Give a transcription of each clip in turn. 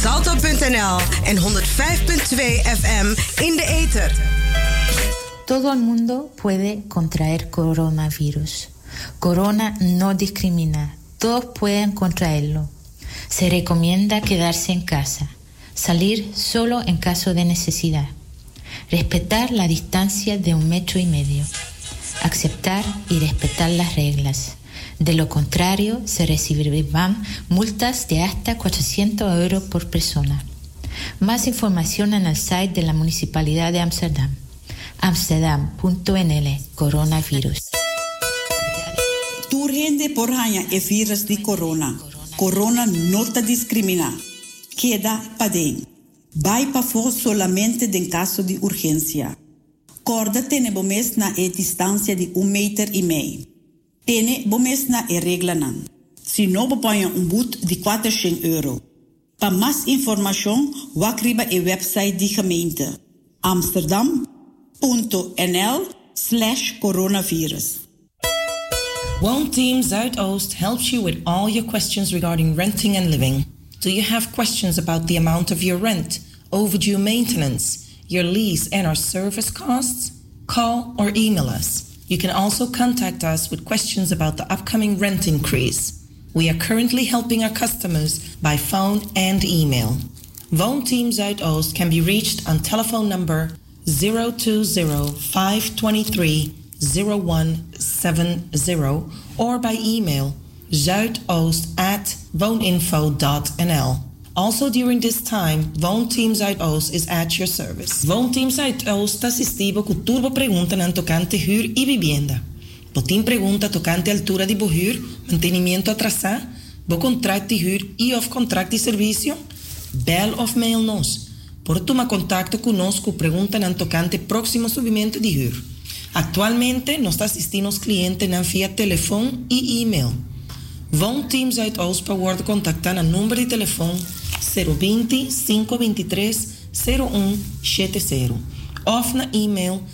Salto.nl en 105.2 FM in de ether. Todo el mundo puede contraer coronavirus. Corona no discrimina. Todos pueden contraerlo. Se recomienda quedarse en casa. Salir solo en caso de necesidad. Respetar la distancia de 1,5 metros. Aceptar y respetar las reglas. De lo contrario, se recibirán multas de hasta 400 euros por persona. Más información en el site de la Municipalidad de Amsterdam. Amsterdam.nl Coronavirus. Turgende por hanya e virus di corona. Corona no te discrimina. Queda padén. Vai pa for solamente en caso de urgencia. Corda tiene bomes na e distancia de 1,5 metros. Tiene bomes na e regla nan. Si no bepaia boete de 400 euro. Pa más information, wakriba e website di gemeente. Amsterdam.nl/coronavirus. Woonteam Zuidoost helps you with all your questions regarding renting and living. Do you have questions about the amount of your rent, overdue maintenance, your lease and our service costs? Call or email us. You can also contact us with questions about the upcoming rent increase. We are currently helping our customers by phone and email. Woonteam Zuidoost can be reached on telephone number 020-523-0170 or by email zuidoost@wooninfo.nl. Also during this time, Woonteam Zuidoost is at your service. Woonteam Zuidoost assistivo con turbo pregunta nan tocante huur y vivienda. Botin pregunta tocante altura di bohuur, mantenimiento atrasado, bo contract di huur y of contract di servicio, bel of mail nos. Por toma contacto conosco pregunta nan tocante próximo subimento di huur. Actualmente nos asistimos clientes nan via telefoon y email. Woonteam Zuidoost wordt contactar aan nummer de telefoon 020-523-0170 of na e-mail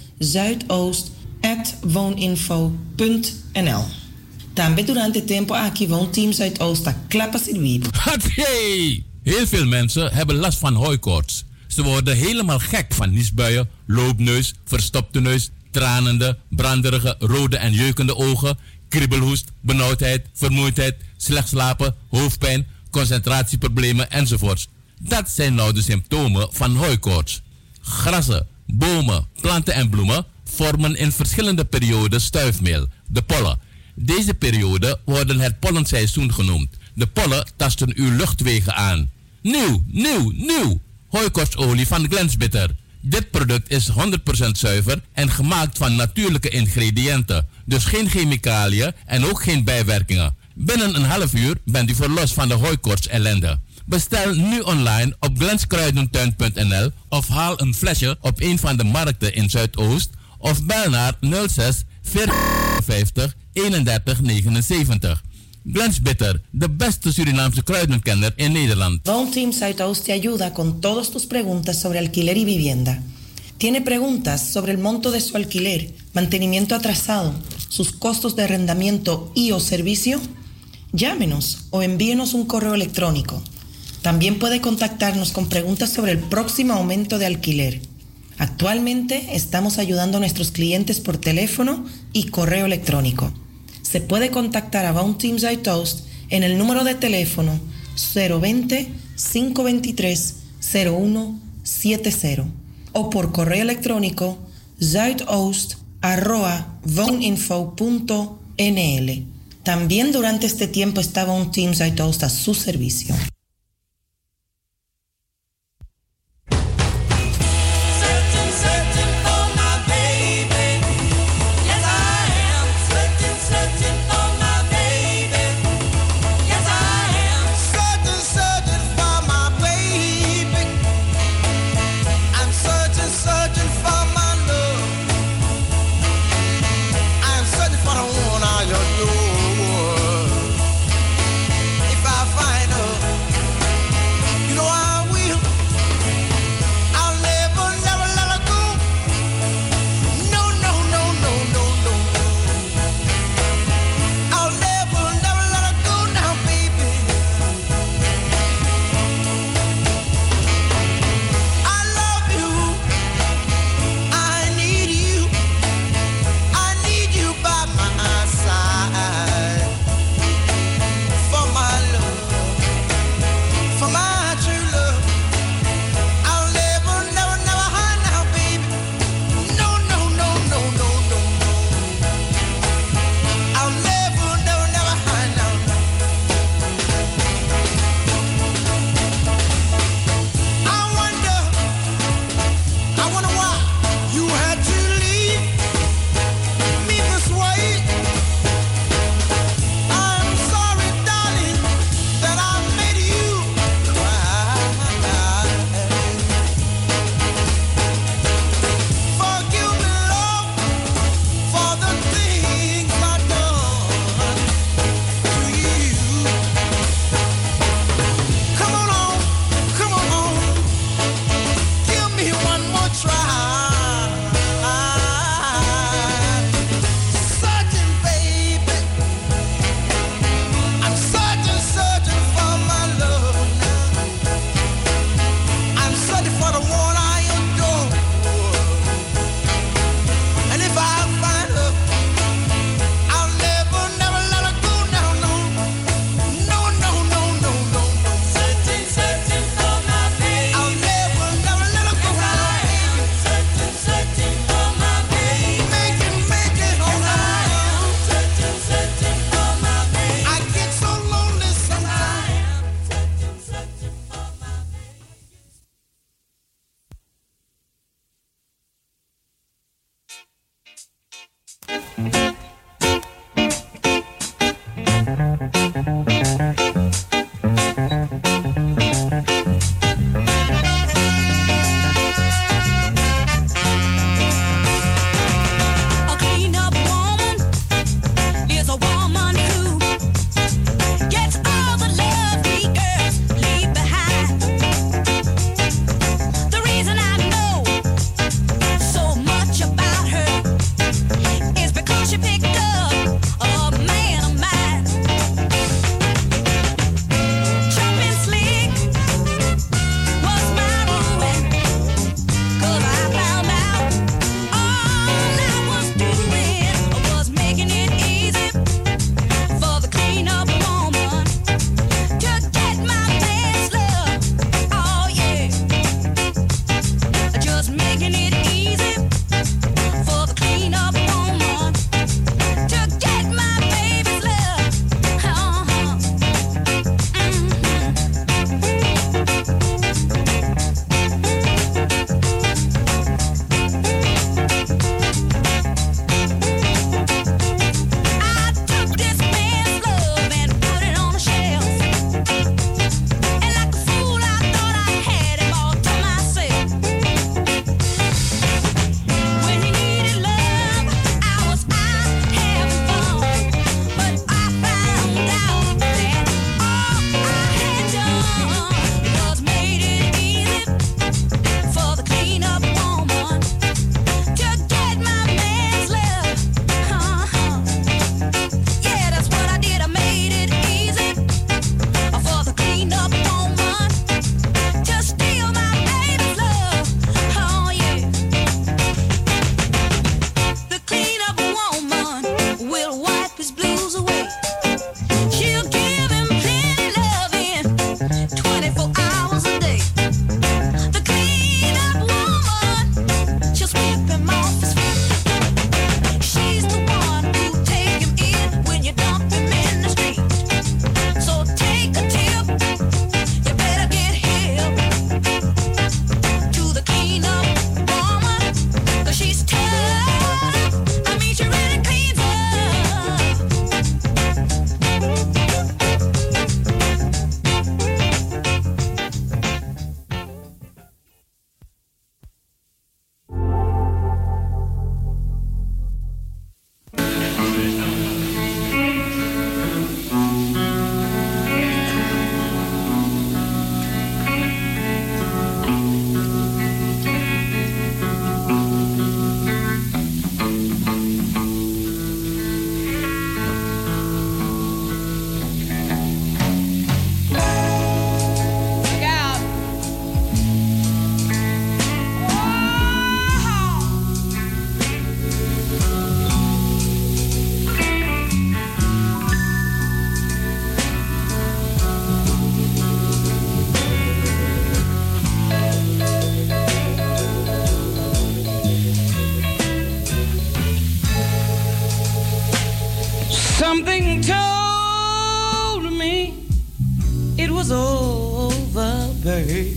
zuidoost@wooninfo.nl. Também durante tempo aqui Woonteam Zuidoost a klappa servido. Hey! Heel veel mensen hebben last van hooikoorts. Ze worden helemaal gek van niesbuien, loopneus, verstopte neus, tranende, branderige, rode en jeukende ogen, kriebelhoest, benauwdheid, vermoeidheid, slecht slapen, hoofdpijn, concentratieproblemen enzovoorts. Dat zijn nou de symptomen van hooikoorts. Grassen, bomen, planten en bloemen vormen in verschillende perioden stuifmeel, de pollen. Deze perioden worden het pollenseizoen genoemd. De pollen tasten uw luchtwegen aan. Nieuw! Hooikoortsolie van Glensbitter. Dit product is 100% zuiver en gemaakt van natuurlijke ingrediënten. Dus geen chemicaliën en ook geen bijwerkingen. Binnen een half uur bent u verlost van de hooikoorts ellende. Bestel nu online op glenskruidentuin.nl of haal een flesje op een van de markten in Zuidoost of bel naar 06 450 31 79. Glensbitter, de beste Surinaamse kruidenkenner in Nederland. Woonteam Zuidoost te ayuda con todas tus preguntas sobre alquiler y vivienda. ¿Tiene preguntas sobre el monto de su alquiler, mantenimiento atrasado, sus costos de arrendamiento y o servicio? Llámenos o envíenos un correo electrónico. También puede contactarnos con preguntas sobre el próximo aumento de alquiler. Actualmente estamos ayudando a nuestros clientes por teléfono y correo electrónico. Se puede contactar a Woonteam Zuidoost en el número de teléfono 020-523-0170 o por correo electrónico zuidoost@wooninfo.nl. También durante este tiempo está Woonteam Zuidoost a su servicio. If I find her babe.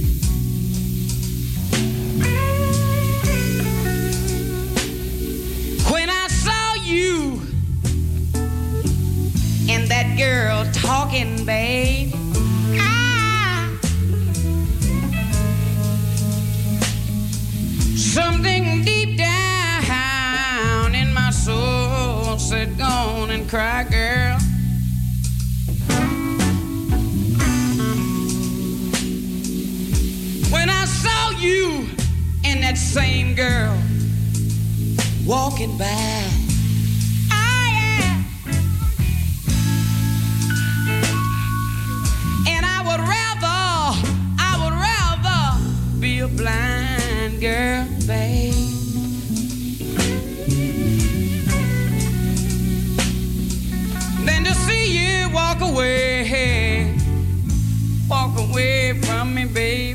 When I saw you and that girl talking, babe, something deep down in my soul said, go on and cry, girl. When I saw you and that same girl walking by, and I would rather be a blind girl, babe, than to see you walk away from me, baby.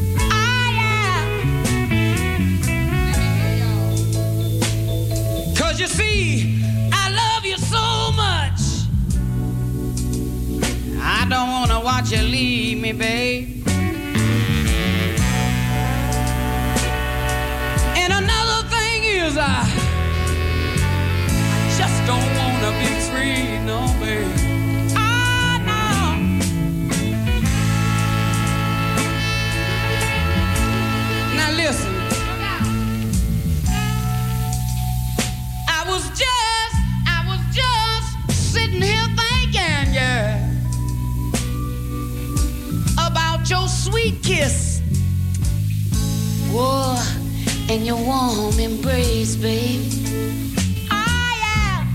Cause you see, I love you so much, I don't wanna watch you leave me, babe. And another thing is I just don't wanna be free, no, babe. Oh, no. Now listen, I was just sitting here thinking, yeah, about your sweet kiss, whoa, and your warm embrace, baby. Oh, yeah.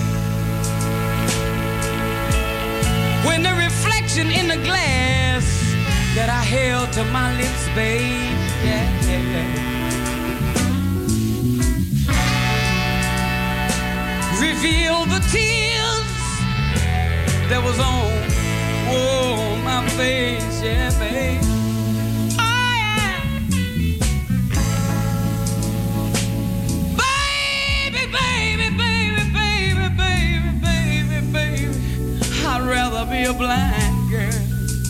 When the reflection in the glass that I held to my lips, babe, yeah, yeah, yeah, revealed the tears that was on, oh, my face, yeah, babe. Oh, yeah. Baby, baby, baby, baby, baby, baby, baby, I'd rather be a blind girl.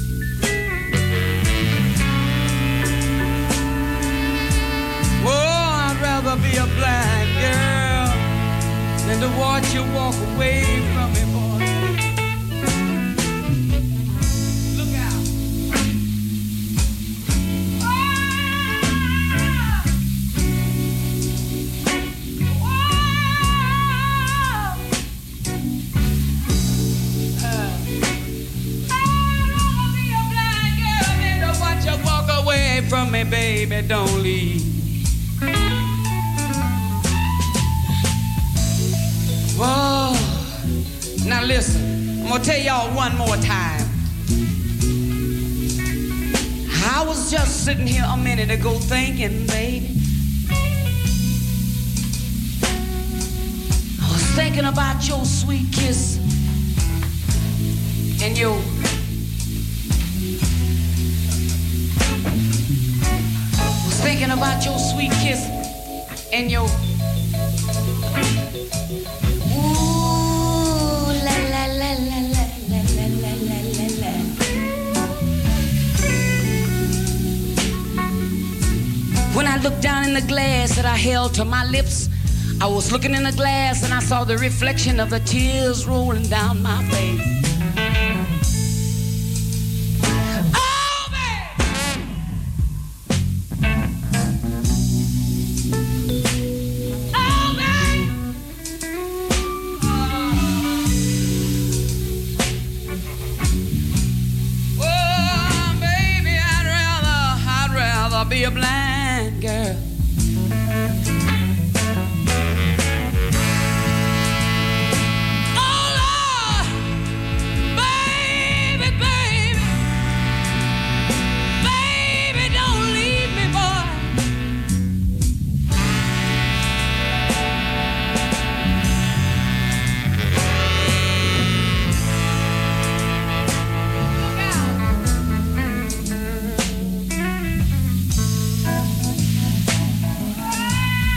Oh, I'd rather be a blind girl than to watch you walk away from me, boy. Look out. From me, baby, don't leave. Whoa. Now listen, I'm gonna tell y'all one more time. I was just sitting here a minute ago thinking, baby, I was thinking about your sweet kiss and your thinking about your sweet kiss and your ooh la la la la la la la la la la. When I looked down in the glass that I held to my lips, I was looking in the glass and I saw the reflection of the tears rolling down my face. Be a blind girl. Oh Lord, baby, baby, baby, don't leave me, boy. Look out.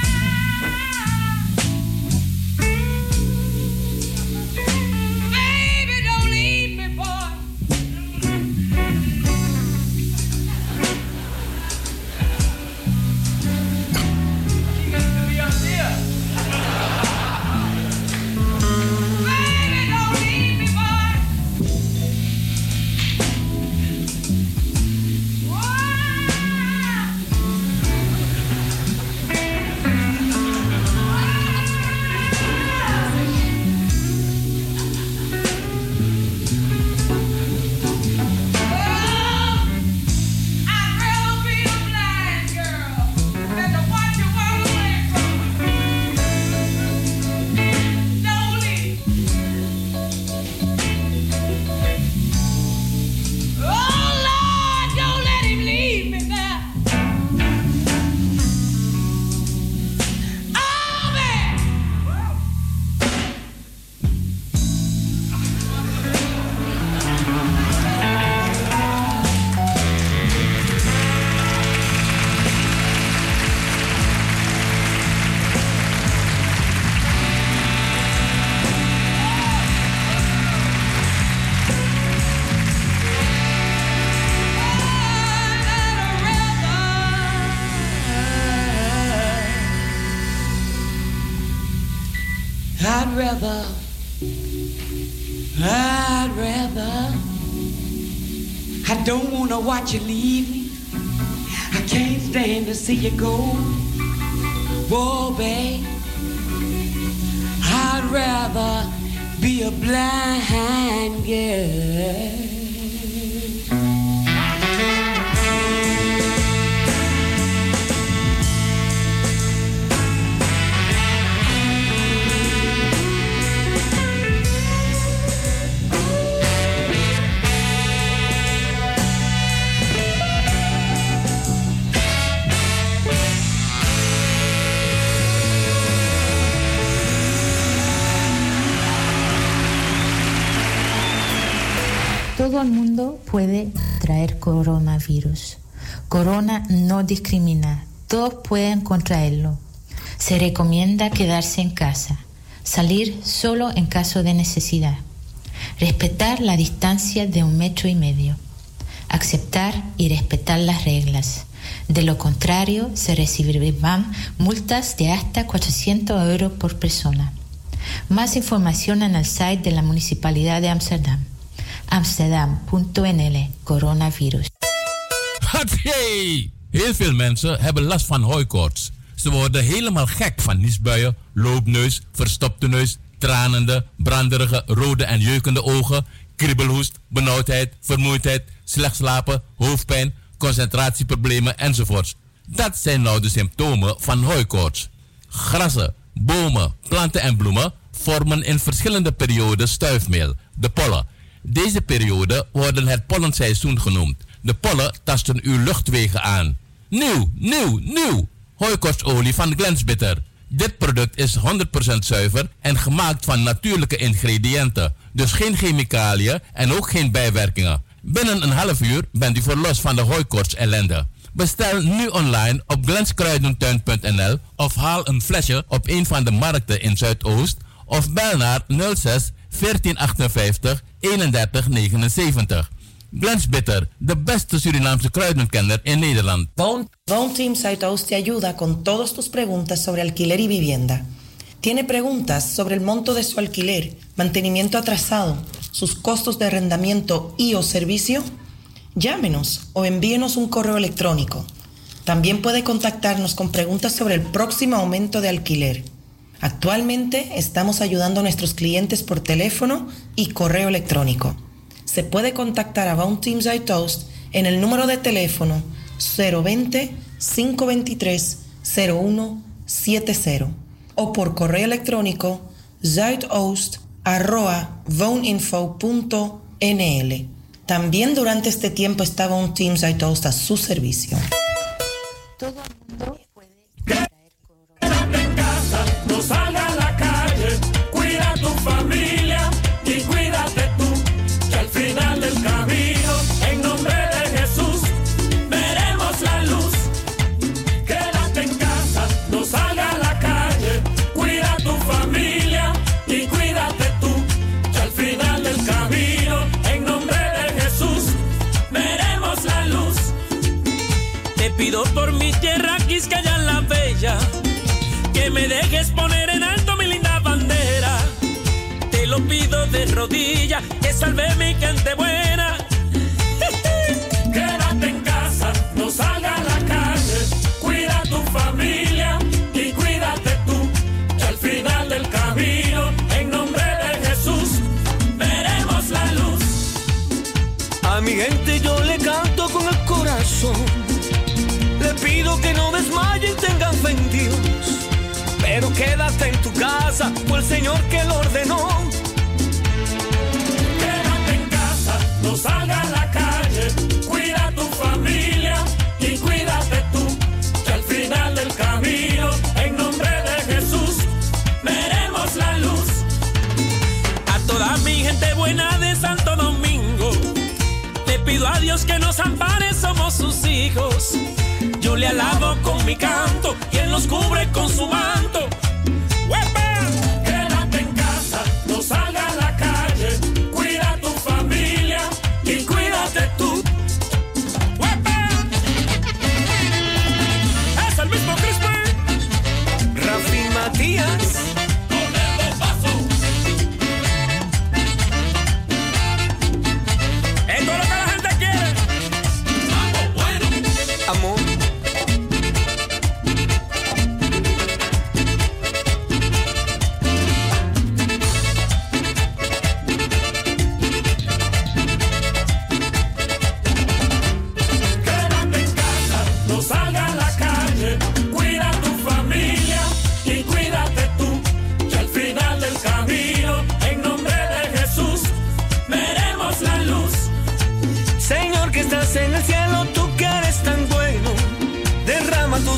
I don't wanna watch you leave me. I can't stand to see you go. Whoa, babe. I'd rather be a blind girl. Todo el mundo puede traer coronavirus. Corona no discrimina. Todos pueden contraerlo. Se recomienda quedarse en casa. Salir solo en caso de necesidad. Respetar la distancia de 1,5 metros. Aceptar y respetar las reglas. De lo contrario, se recibirán multas de hasta 400 euros por persona. Más información en el site de la Municipalidad de Amsterdam. Amsterdam.nl coronavirus. Hatsé! Heel veel mensen hebben last van hooikoorts. Ze worden helemaal gek van niesbuien, loopneus, verstopte neus, tranende, branderige, rode en jeukende ogen, kriebelhoest, benauwdheid, vermoeidheid, slecht slapen, hoofdpijn, concentratieproblemen enzovoorts. Dat zijn nou de symptomen van hooikoorts. Grassen, bomen, planten en bloemen vormen in verschillende perioden stuifmeel, de pollen. Deze periode worden het pollenseizoen genoemd. De pollen tasten uw luchtwegen aan. Nieuw! Hooikoortsolie van Glensbitter. Dit product is 100% zuiver en gemaakt van natuurlijke ingrediënten. Dus geen chemicaliën en ook geen bijwerkingen. Binnen een half uur bent u verlost van de hooikoorts ellende. Bestel nu online op glenskruidentuin.nl of haal een flesje op een van de markten in Zuidoost of bel naar 06 1458 31 79. Glensbitter, de beste Surinaamse kruidenkenner in Nederland. Woonteam Zuidoost te ayuda con todas tus preguntas sobre alquiler y vivienda. ¿Tiene preguntas sobre el monto de su alquiler, mantenimiento atrasado, sus costos de arrendamiento y o servicio? Llámenos o envíenos un correo electrónico. También puede contactarnos con preguntas sobre el próximo aumento de alquiler. Actualmente estamos ayudando a nuestros clientes por teléfono y correo electrónico. Se puede contactar a Woonteam Zuidoost en el número de teléfono 020-523-0170 o por correo electrónico zuidoost@wooninfo.nl. También durante este tiempo está Woonteam Zuidoost a su servicio. Todo el mundo puede Quédate en casa, no salga a la calle, cuida a tu familia y cuídate tú, que al final del camino, en nombre de Jesús, veremos la luz. Quédate en casa, no salga a la calle, cuida a tu familia y cuídate tú, que al final del camino, en nombre de Jesús, veremos la luz. Te pido por mi tierra, Quiscaya la bella, que me dejes poner en alto mi linda bandera. Te lo pido de rodillas, que salve mi gente buena. Quédate en casa, no salga a la calle, cuida a tu familia y cuídate tú, que al final del camino, en nombre de Jesús, veremos la luz. A mi gente yo le canto con el corazón, le pido que no desmayen, tengan fe en Dios. Pero quédate en tu casa, fue el Señor que lo ordenó. Quédate en casa, no salga a la calle, cuida a tu familia y cuídate tú, que al final del camino, en nombre de Jesús, veremos la luz. A toda mi gente buena de Santo Domingo, le pido a Dios que nos ampare, somos sus hijos. Yo le alabo con mi canto y Él nos cubre con su manto. ¡Huepa! Quédate en casa, no salga a la calle, cuida a tu familia y cuídate tú. ¡Huepa! Es el mismo Crispy, Rafi Matías. Con el paso.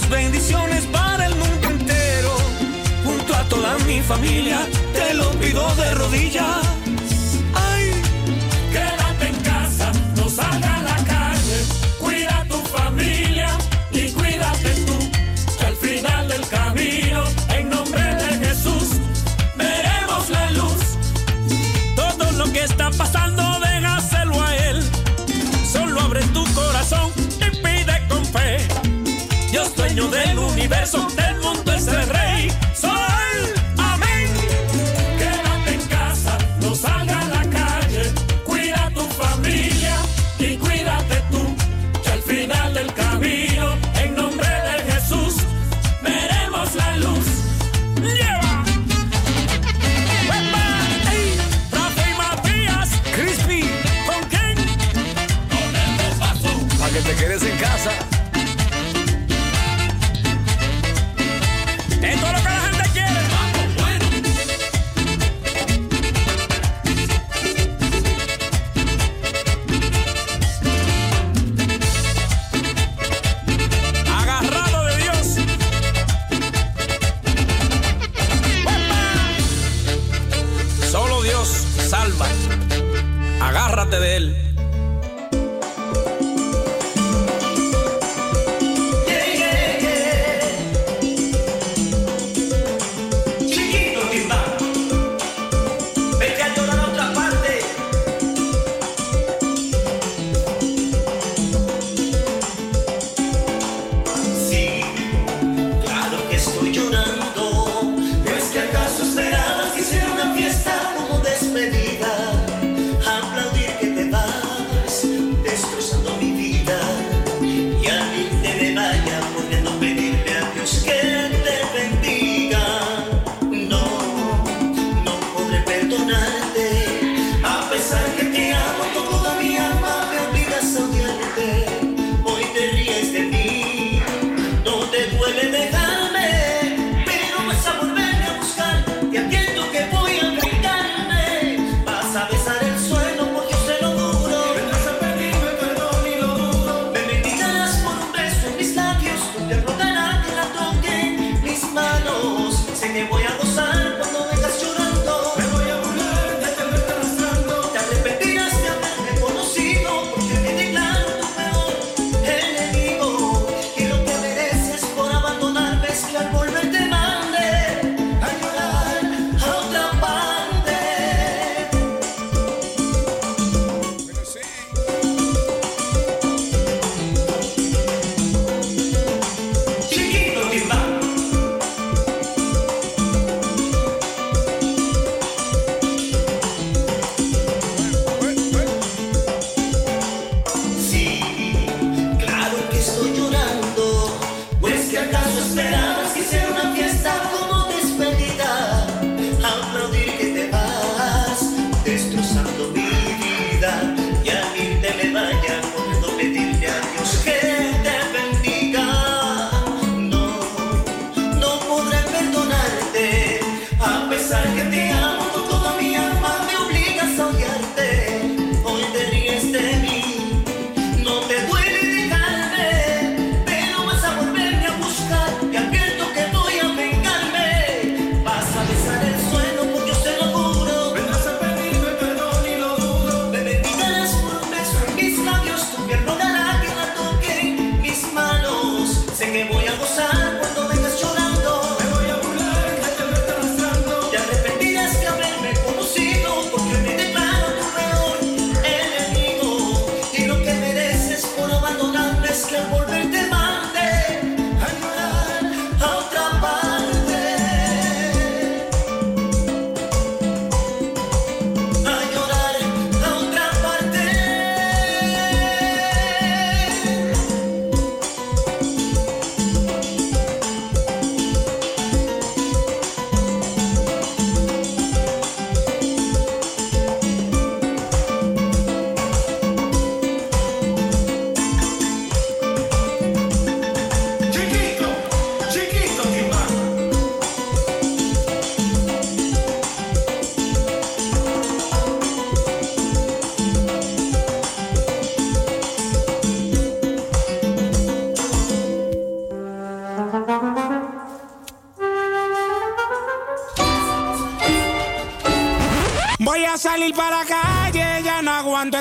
tus bendiciones para el mundo entero. Junto a toda mi familia te lo pido de rodillas. Ay, quédate en casa, no salgas a la calle. Cuida a tu familia y cuídate tú, que al final del camino, en nombre de Jesús, veremos la luz. Todo lo que está pasando, déjaselo a Él. Solo abre tu corazón y pide con fe. Dios, dueño del universo, del mundo es el rey. Solo Él, amén. Quédate en casa, no salgas a la calle. Cuida a tu familia y cuídate tú, que al final del camino, en nombre de Jesús, veremos la luz. ¡Lleva! ¡Wepa! ¡Ey! Rafa y Matías, Crispy, ¿con quién? Con el despaso. Pa' que te quedes en casa.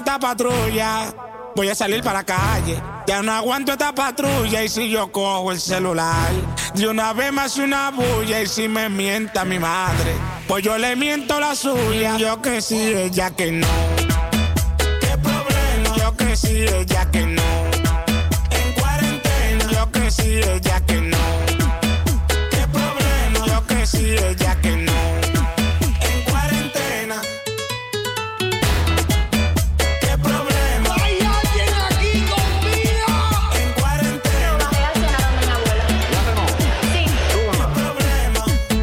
esta patrulla, voy a salir para la calle. Ya no aguanto esta patrulla y si yo cojo el celular, de una vez me hace una bulla y si me mienta mi madre, pues yo le miento la suya. Yo que sí, ella que no. ¿Qué problema? Yo que sí, ella que no. En cuarentena. Yo que sí, ella que no. ¿Qué problema? Yo que sí, ella que no. En cuarentena. ¿Qué problema? ¿Hay alguien aquí conmigo? En cuarentena. ¿Bajé a cenar donde mi abuela? Sí. ¿Qué problema?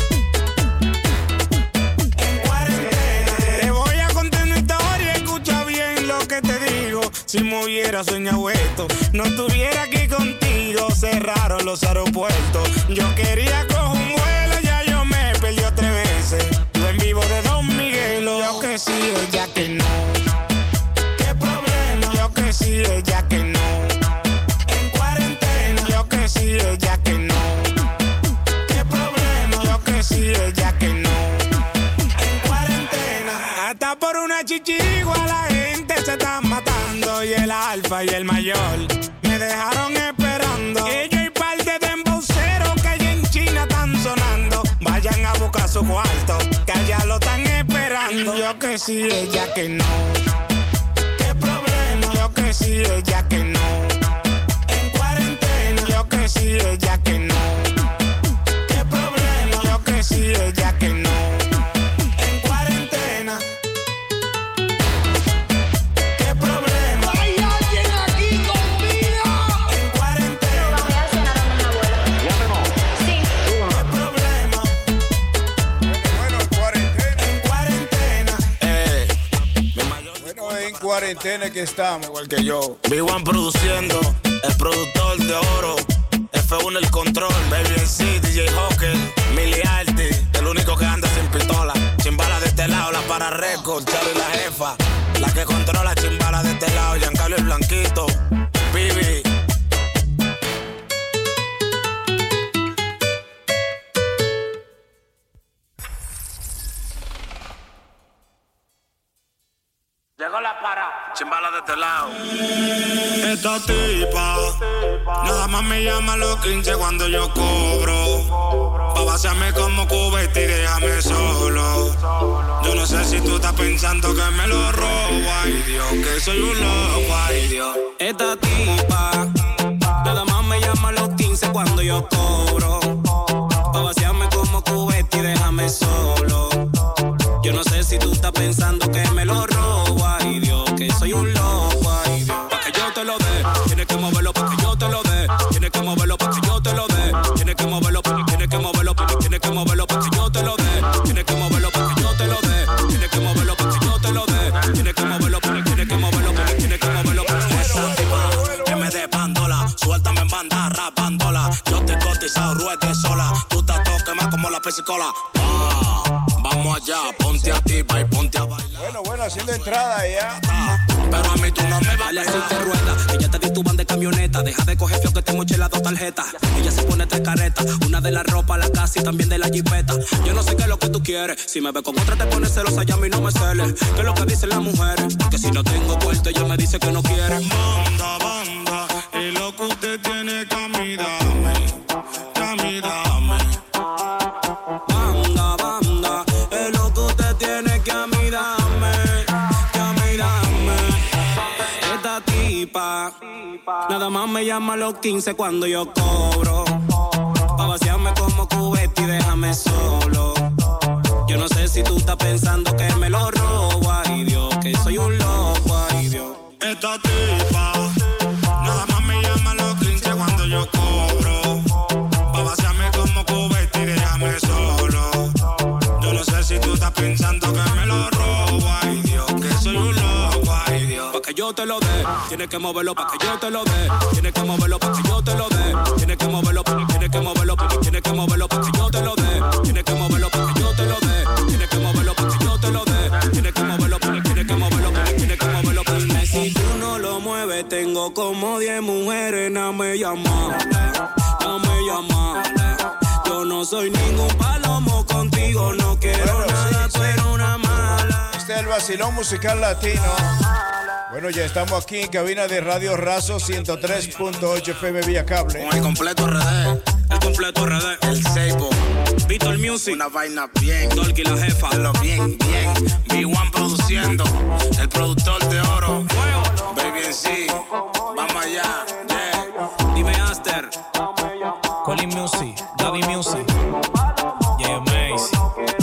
En cuarentena. Te voy a contar una historia, escucha bien lo que te digo. Si me hubiera soñado esto, no estuviera aquí contigo. Cerraron los aeropuertos. Yo quería coger un vuelo, ya yo me perdió 3 veces. Yo en vivo de Don Miguelo. Yo que sí, ella que no. ¿Qué problema? Yo que sí, ella que no. En cuarentena. Yo que sí, ella que no. ¿Qué problema? Yo que sí, ella que no. En cuarentena. Hasta por una chichigua la gente se está matando. Y el alfa y el mayor me dejaron esperando. Ellos y parte de embauceros que allá en China están sonando. Vayan a buscar su cuarto, que allá lo están esperando. Yo que sí, ella que no. ¿Qué problema? Yo que sí, ella que no. En cuarentena. Yo que sí, ella que no. ¿Qué problema? Yo que sí, ella que no. En cuarentena. ¿Qué problema? ¿Hay alguien aquí conmigo? En cuarentena. ¿Bajé a cenar donde mi abuela? Sí. ¿Qué problema? Bueno, en cuarentena. En cuarentena. Bueno, en cuarentena que estamos. Igual que yo. Big One produciendo, el productor de oro. F1 el control, Baby MC, DJ Hawker, Millie Alti, el único que anda sin pistola. Chimbala de este lado, la para récord, Charlie la jefa. La que controla chimbala de este lado, Giancarlo el Blanquito, Bibi. Llegó la para, chimbala de este lado. Esta tipa, nada más me llama a los 15 cuando yo cobro. Pa' vaciarme como cubeta y déjame solo. Yo no sé si tú estás pensando que me lo robo. Ay Dios, que soy un loco, ay Dios. Esta tipa, nada más me llama a los 15 cuando yo cobro. Pa' vaciarme como cubeta y déjame solo. Yo no sé si tú estás pensando que me lo robo, ay Dios, que soy un loco, ay Dios. Pa' que yo te lo dé, tienes que moverlo pa' que yo te lo dé. Tienes que moverlo pa' que yo te lo dé. Tienes que moverlo, tienes que moverlo, tienes que moverlo pa' que yo te lo dé. Tienes que moverlo pa' que yo te lo dé. Tienes que moverlo pa' que yo te lo dé. Tienes que moverlo, tienes que moverlo, tienes que moverlo pa' que yo te lo dé. Que me dé bandola, suéltame en banda, rapándola. Yo te cotizado, ruete sola. Tú estás todo quemado como la pesicola. Vamos allá, ponte a ti, y ponte a bailar. Bueno, haciendo entrada ya. Pero a mí tú no me vales. Si te rueda, que ya te di tu van de camioneta. Deja de coger feo que te moché las 2 tarjetas. Ella se pone 3 caretas, una de la ropa, la casa y también de la jipeta. Yo no sé qué es lo que tú quieres. Si me ves con otra te pones celosa, ya a mí no me celes. ¿Qué es lo que dicen las mujeres? Que si no tengo puerto ella me dice que no quiere. Banda, banda, es lo que usted tiene que a mí dame. Banda, banda, es lo que usted tiene que a mí dame. Esta tipa, nada más me llama a los 15 cuando yo cobro. Pa' vaciarme como cubeta y déjame solo. Yo no sé si tú estás pensando que me lo robo, ay Dios, que soy un loco, ay Dios. Esta tipa, nada más me llama a los 15 cuando yo cobro. Pa' vaciarme como cubeta y déjame solo. Yo no sé si tú estás pensando que me lo robo, ay Dios, que soy un loco, ay Dios. Pa' que yo te lo dé, tienes que moverlo pa' que yo te lo dé. Tienes que moverlo pa' que yo te lo dé. Tienes que moverlo, tienes que moverlo, tienes que moverlo pa' que yo te lo dé. Tienes que moverlo pa' que yo te lo dé. Tienes que moverlo pa' que yo te lo dé. Tienes que moverlo, tienes que moverlo, tienes que moverlo. Si tú no lo mueves, tengo como 10 mujeres, dame llamarle, dame llamarle. Yo no soy ningún palomo contigo, no quiero nada, tú eres una mala. Este es el vacilón musical latino. Bueno, ya estamos aquí en cabina de Radio Razo 103.8 FM vía cable. Con el completo RD. El completo RD. El Seibo. Víctor Music. Una vaina bien. Dolky la jefa. Lo bien, bien. B1 produciendo. El productor de oro. Baby en sí. Vamos allá. Yeah. Dime Aster. Colin Music. Gaby Music. Yeah, Macy.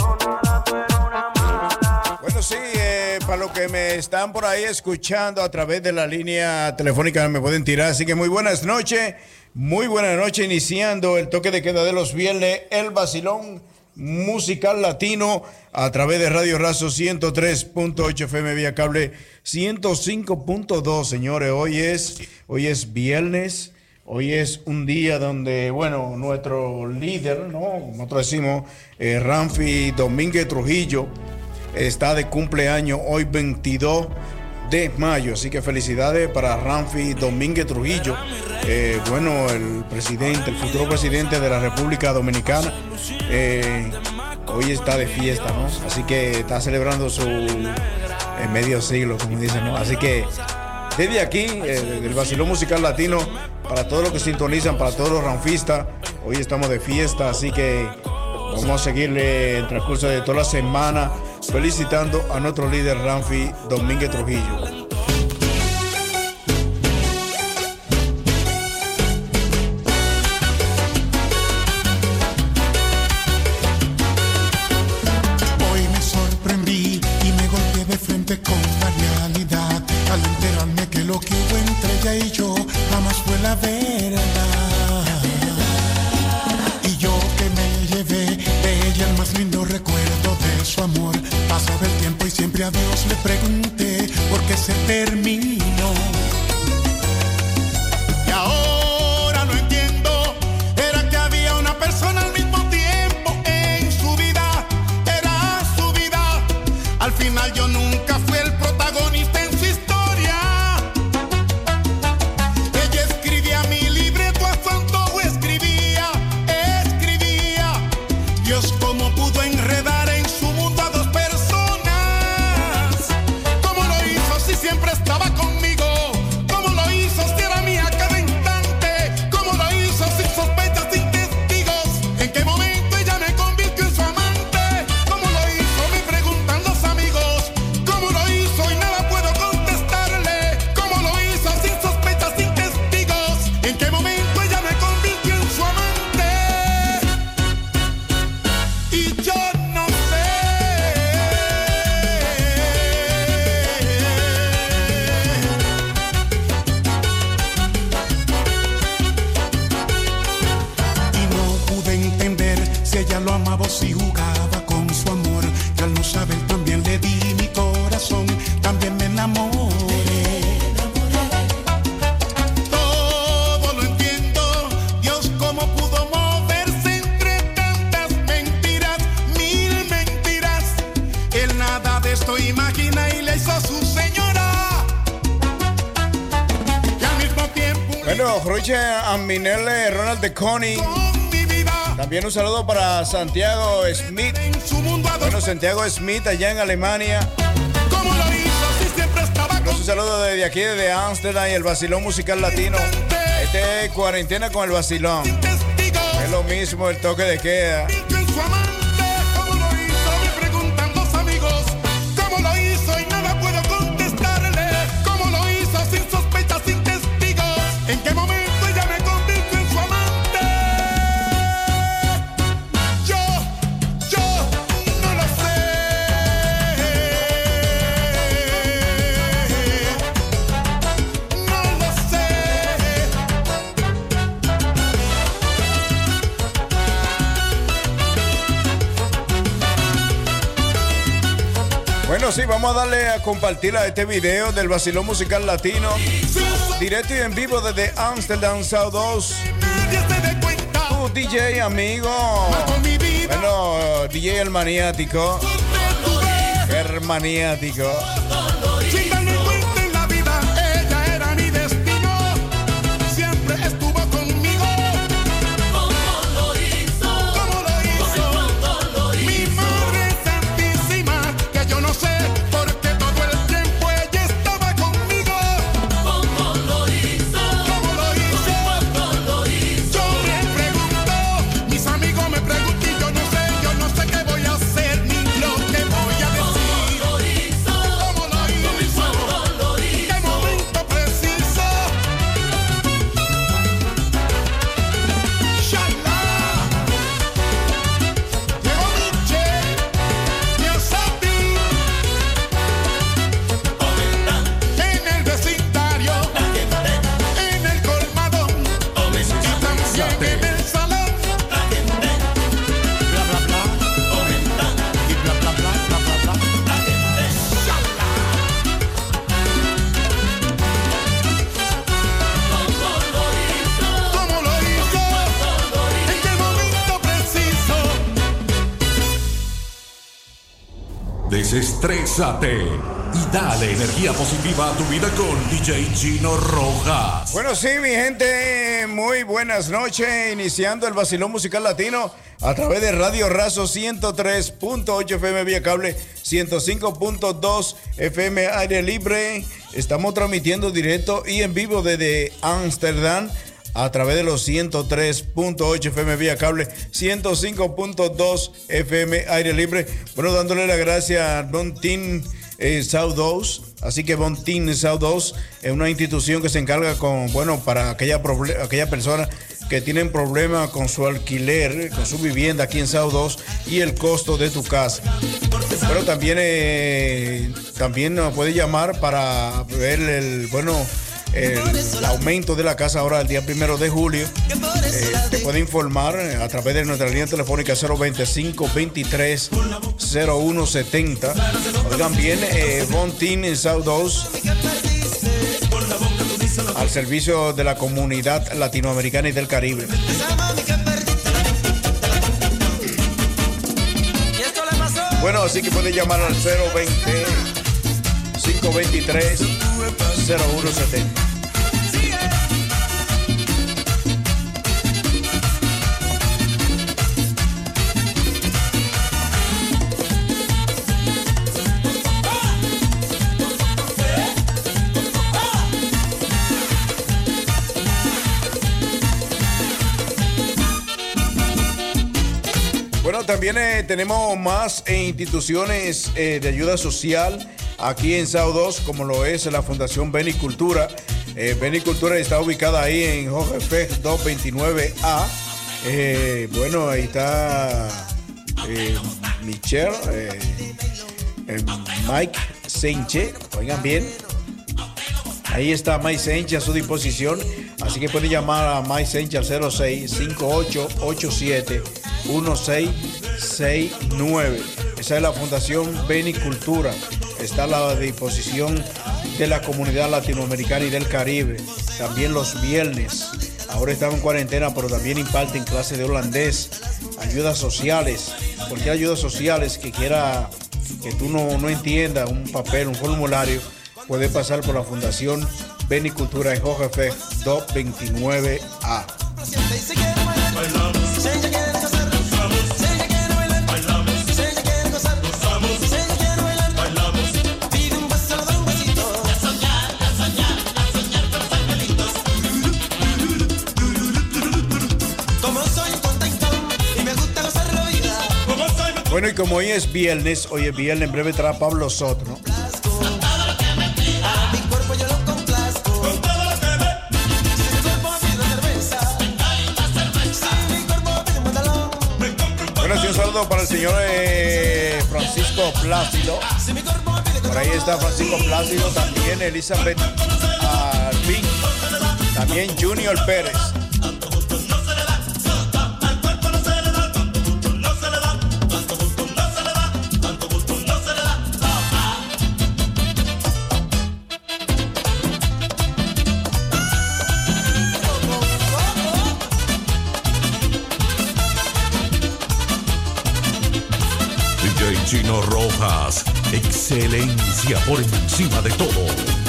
Bueno, sí, para los que me están por ahí escuchando a través de la línea telefónica me pueden tirar. Así que muy buenas noches, iniciando el toque de queda de los viernes, el vacilón musical latino a través de Radio Razo 103.8 FM vía cable 105.2. Señores, hoy es viernes. Hoy es un día donde, bueno, nuestro líder, ¿no? Nosotros decimos, Ramfi Domínguez Trujillo, está de cumpleaños hoy 22 de mayo. Así que felicidades para Ramfi Domínguez Trujillo. Bueno, el futuro presidente de la República Dominicana. Hoy está de fiesta, ¿no? Así que está celebrando su medio siglo, como dicen, ¿no? Así que desde aquí, el vacilón musical latino, para todos los que sintonizan, para todos los ranfistas, hoy estamos de fiesta, así que vamos a seguirle el transcurso de toda la semana felicitando a nuestro líder Ramfi Domínguez Trujillo. Hoy me sorprendí y me golpeé de frente con la realidad al enterarme que lo que hubo entre ella y yo jamás fue la verdad. Y yo que me llevé de ella el más lindo recuerdo de su amor. Pasaba el tiempo y siempre a Dios le pregunté por qué se terminó. Y ahora lo entiendo, era que había una persona al mismo tiempo en su vida, era su vida. Al final yo nunca fui el protagonista en su historia. Ella escribía mi libreto a su antojo, escribía. Dios cómo pudo enredar en su mundo a dos personas. ¿Cómo lo hizo si siempre estaba conmigo? ¿Cómo lo hizo si era mía cada instante? ¿Cómo lo hizo sin sospechas, sin testigos? ¿En qué momento ella me convirtió en su amante? ¿Cómo lo hizo? Me preguntan los amigos. ¿Cómo lo hizo? Y nada puedo contestarle. ¿Cómo lo hizo sin sospechas, sin testigos? ¿En qué momento ella me convirtió en su amante? Y yo no sé. Y no pude entender si ella lo amaba o si jugaba con su amor. Que al no saber también le di mi corazón, también me enamoré. Todo lo entiendo, Dios cómo pudo moverse entre tantas mentiras, mil mentiras. Él nada de esto imagina y le hizo a su señora. Y al mismo tiempo. Bueno, Roche Aminele, Ronald de Conning. También un saludo para Santiago Smith. Bueno, Santiago Smith allá en Alemania. ¿Cómo lo hizo si siempre estaba Un saludo desde aquí, desde Ámsterdam y el vacilón musical latino. Este es cuarentena con el vacilón. Es lo mismo el toque de queda. en su amante? ¿Cómo lo hizo? Me preguntan los amigos. ¿Cómo lo hizo? Y nada puedo contestarle. ¿Cómo lo hizo sin sospechas, sin testigos? ¿En qué momento ella me convirtió en su amante? Yo no lo sé. No lo sé. Bueno, sí, vamos a darle a compartir a este video del vacilón musical latino. Directo y en vivo desde Amsterdam, South 2. Tu DJ amigo. Bueno, DJ el maniático. El maniático. Sin darme cuenta en la vida, ella era mi destino. Siempre estuvo conmigo. ¿Cómo lo hizo? ¿Cómo lo hizo? Mi madre santísima, que yo no sé por qué todo el tiempo ella estaba conmigo. Desestrésate y dale energía positiva a tu vida con DJ Chino Rojas. Bueno, sí, mi gente, muy buenas noches. Iniciando el vacilón musical latino a través de Radio Razo 103.8 FM vía cable, 105.2 FM aire libre. Estamos transmitiendo directo y en vivo desde Ámsterdam a través de los 103.8 FM vía cable, 105.2 FM aire libre. Bueno, dándole las gracias a Bon Team South 2. Así que Bon Team South 2 es una institución que se encarga para aquella persona que tienen problemas con su alquiler, con su vivienda aquí en South 2 y el costo de tu casa. Pero también nos puede llamar para ver el aumento de la casa ahora el día 1 de julio. Te puede informar a través de nuestra línea telefónica 025-23-0170. Oigan bien, Bon Team en South 2 al servicio de la comunidad latinoamericana y del Caribe. Bueno, así que puede llamar al 020-523-0170. Bueno, también tenemos más instituciones de ayuda social aquí en South 2, como lo es la Fundación Benicultura. Benicultura está ubicada ahí en Jorge Fest 229A. Bueno, ahí está Michelle, Mike Sánchez, oigan bien. Ahí está Mike Sánchez a su disposición, así que puede llamar a Mike Sánchez al 06-5887-1669. Esa es la Fundación Benicultura. Está a la disposición de la comunidad latinoamericana y del Caribe. También los viernes. Ahora están en cuarentena, pero también imparten clases de holandés, ayudas sociales. Cualquier ayuda sociales que quiera, que tú no entiendas, un papel, un formulario, puede pasar por la Fundación Benicultura en Jorge Fe 229A. Bueno, y como hoy es viernes, en breve trae Pablo Soto, ¿no? Bueno, sí, un saludo para el señor Francisco Plácido. Por ahí está Francisco Plácido, también Elizabeth Alvin, también Junior Pérez. Chino Rojas, excelencia por encima de todo.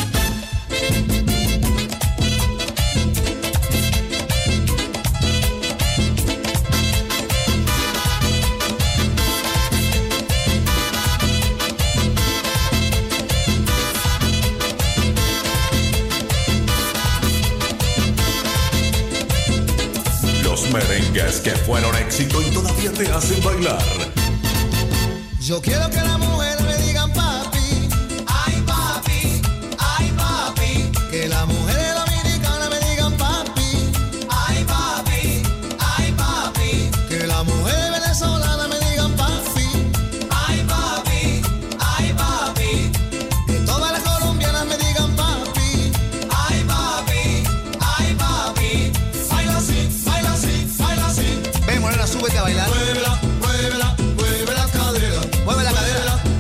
Los merengues que fueron éxito y todavía te hacen bailar. Yo quiero que las mujeres me digan papi, ay papi, ay papi. Que las mujeres dominicanas me digan papi, ay papi, ay papi. Que las mujeres venezolanas me digan papi, ay papi, ay papi. Que todas las colombianas me digan papi, ay papi, ay papi. Baila así, baila así, baila así. Ven, morena, súbete a bailar. Muévela, muévela, mueve la cadera. Mueve la cadera.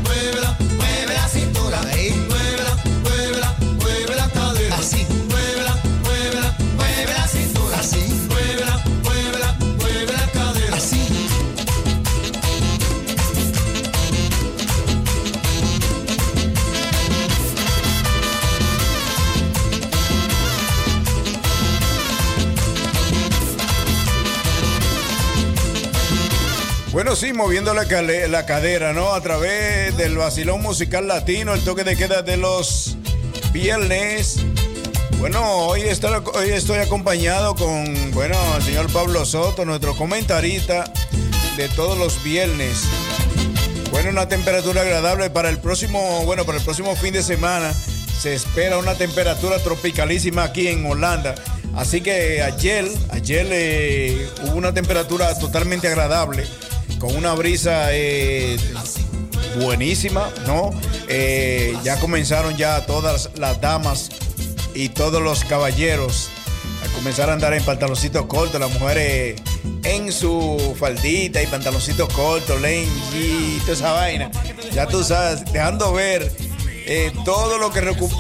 Bueno, sí, moviendo la cadera, ¿no? A través del vacilón musical latino, el toque de queda de los viernes. Bueno, hoy estoy acompañado con, bueno, el señor Pablo Soto, nuestro comentarista de todos los viernes. Bueno, una temperatura agradable para el próximo fin de semana. Se espera una temperatura tropicalísima aquí en Holanda. Así que ayer hubo una temperatura totalmente agradable, con una brisa buenísima, ¿no? Ya comenzaron ya todas las damas y todos los caballeros a comenzar a andar en pantaloncitos cortos, las mujeres en su faldita y pantaloncitos cortos, lengi, toda esa vaina. Ya tú sabes, dejando ver todo lo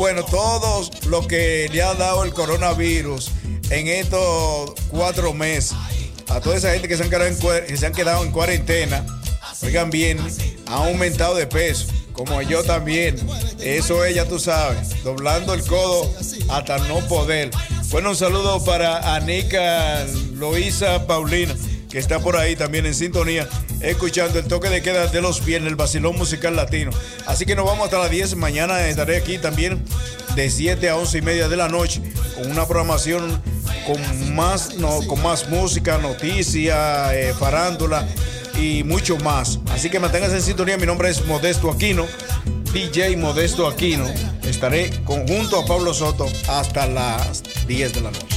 que le ha dado el coronavirus en estos 4 meses. A toda esa gente que se han quedado en cuarentena, oigan bien, ha aumentado de peso, como yo también. Eso es, ya tú sabes, doblando el codo hasta no poder. Bueno, un saludo para Anica, Loisa, Paulina, que está por ahí también en sintonía, escuchando el toque de queda de los viernes, el vacilón musical latino. Así que nos vamos hasta las 10. Mañana estaré aquí también de 7 a 11 y media de la noche, con una programación con más música, noticias, farándula y mucho más. Así que manténganse en sintonía. Mi nombre es Modesto Aquino, DJ Modesto Aquino. Estaré junto a Pablo Soto hasta las 10 de la noche.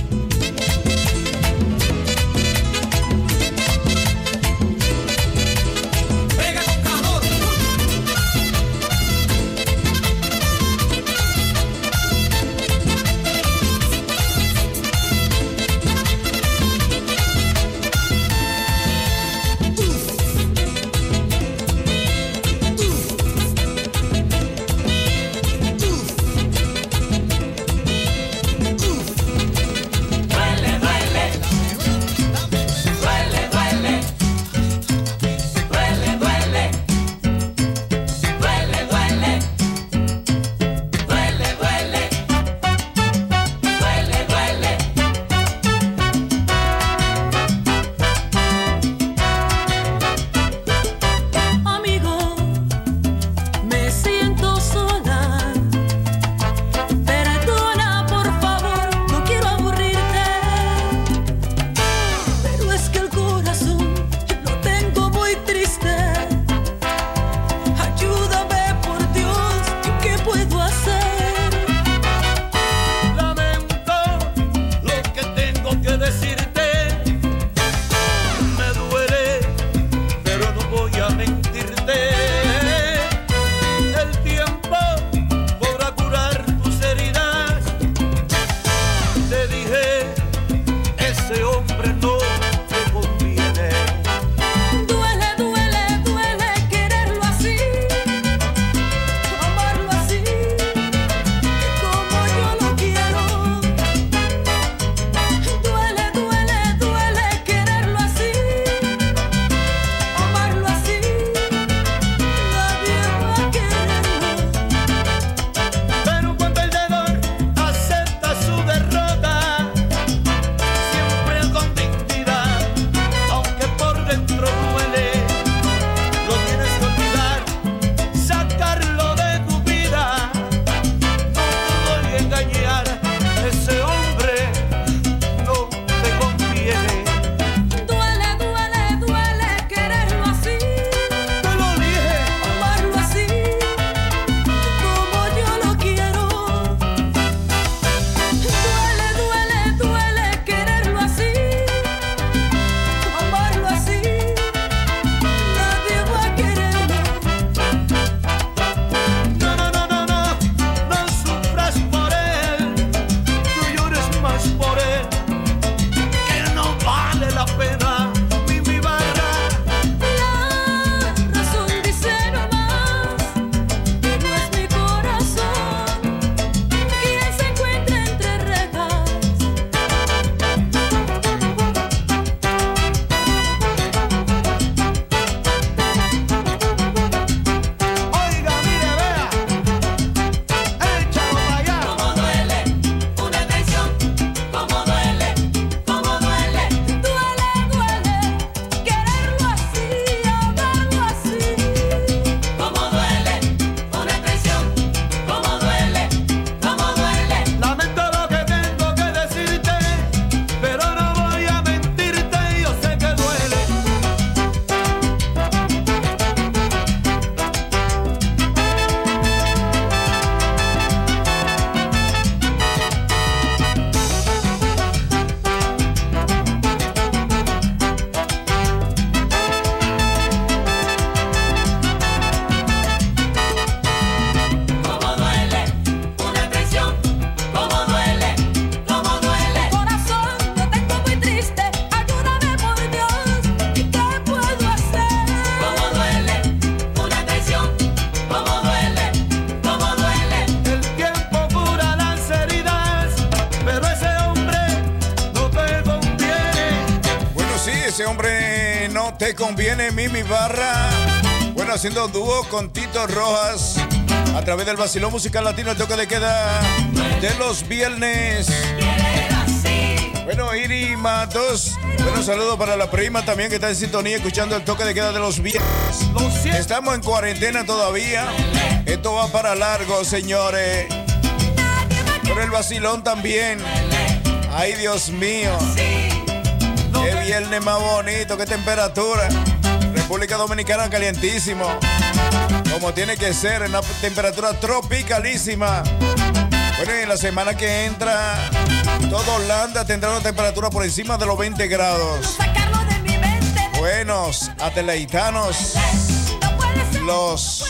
ese hombre no te conviene, Mimi Barra. Bueno, haciendo dúo con Tito Rojas a través del Vacilón Musical Latino, el toque de queda de los viernes. Bueno, Iri Matos, bueno, saludo para la prima también que está en sintonía escuchando el toque de queda de los viernes. Estamos en cuarentena todavía. Esto va para largo, señores. Pero el vacilón también. Ay, Dios mío. Qué viernes más bonito, qué temperatura. República Dominicana calientísimo. Como tiene que ser, en una temperatura tropicalísima. Bueno, y en la semana que entra, toda Holanda tendrá una temperatura por encima de los 20 grados. Buenos, ateleitanos. Los.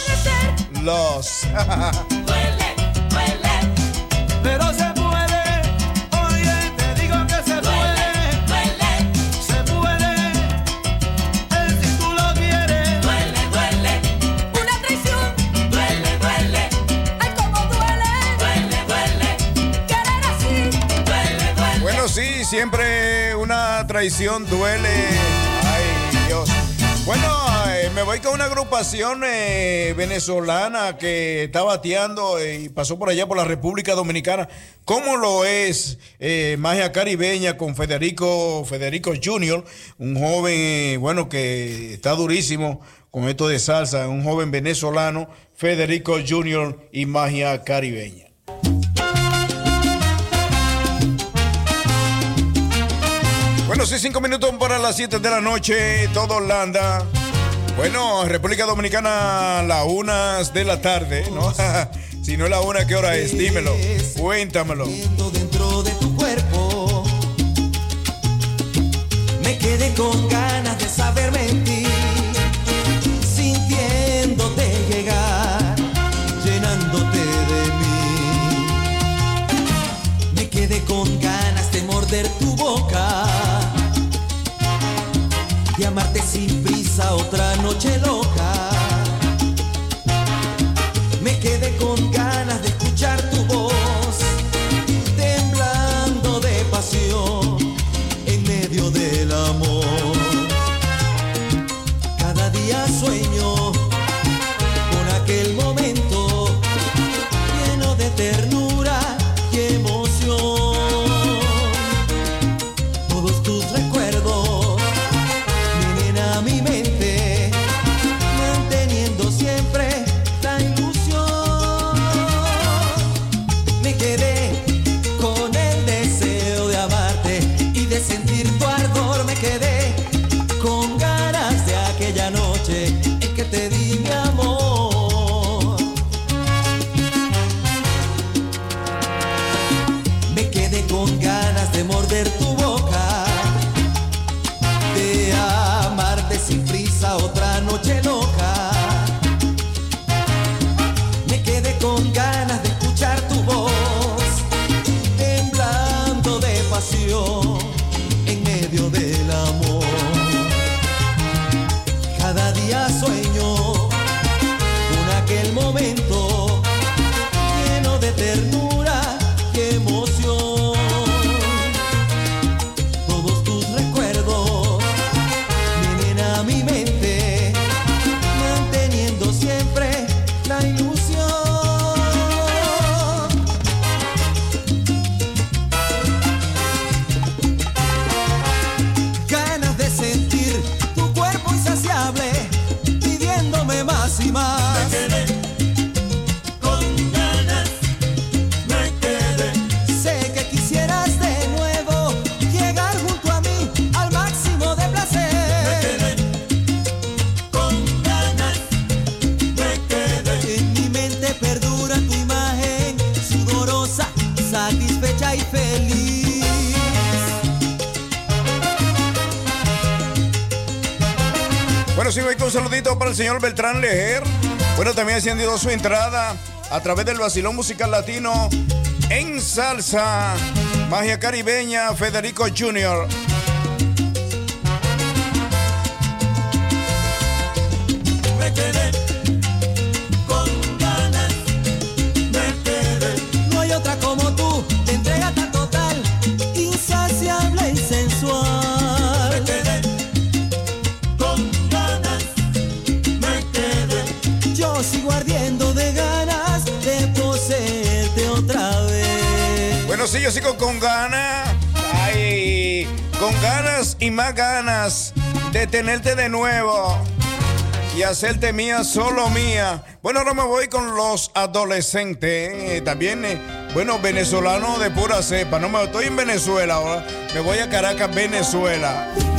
Pero se puede, oye, te digo que se puede. Se puede, si tú lo quieres. Duele. Una traición. Duele. Ay, cómo duele. Querer así. Duele. Bueno, sí, siempre una traición duele. Ay, Dios. Bueno, me voy con una agrupación venezolana que está bateando y pasó por allá por la República Dominicana. ¿Cómo lo es Magia Caribeña con Federico Junior? Un joven, bueno, que está durísimo con esto de salsa. Un joven venezolano, Federico Junior y Magia Caribeña. Bueno, sí, 5 minutos para las 7 de la noche, todo Holanda. Bueno, República Dominicana, la 1 de la tarde, ¿no? Si no es la 1, ¿qué hora es? Dímelo, cuéntamelo. Dentro de tu cuerpo, me quedé con ganas de saber mentir, sintiéndote llegar, llenándote de mí. Me quedé con ganas de morder tu boca, de amarte sin prisa otra noche loca. Me quedé con ganas de escuchar tu voz, temblando de pasión en medio del amor. Cada día sueño con aquel momento lleno de ternura y emoción. Todos tus recuerdos vienen a mi mente, manteniendo siempre la ilusión. Me quedé con el deseo de amarte y de sentir tu ardor. Me quedé con ganas de aquella noche en que te di mi amor. Me quedé con ganas de morder tu boca, de amarte sin prisa otra noche loca. Me quedé con ganas de escuchar tu voz, temblando de pasión en medio del amor. Cada día sueño con aquel momento lleno de ternura y emoción. Todos tus recuerdos vienen a mi mente, manteniendo siempre la ilusión. Ganas de sentir tu cuerpo insaciable, pidiéndome más y más. Me quedé con ganas, me quedé. Sé que quisieras de nuevo llegar junto a mí al máximo de placer. Me quedé con ganas, me quedé. En mi mente perdura tu imagen sudorosa, satisfecha y feliz. Bueno, sí, voy con un saludito para el señor Beltrán Lejer. Bueno, también haciendo su entrada a través del Vacilón Musical Latino en salsa. Magia Caribeña, Federico Junior. Me quedé con ganas, me quedé. No hay otra como tú, de entrega tan total, insaciable y sensual. Me quedé yo sigo con ganas. Ay, con ganas y más ganas de tenerte de nuevo y hacerte mía, solo mía. Bueno, ahora me voy con los adolescentes. También, bueno, venezolanos de pura cepa. No me estoy en Venezuela ahora. Me voy a Caracas, Venezuela.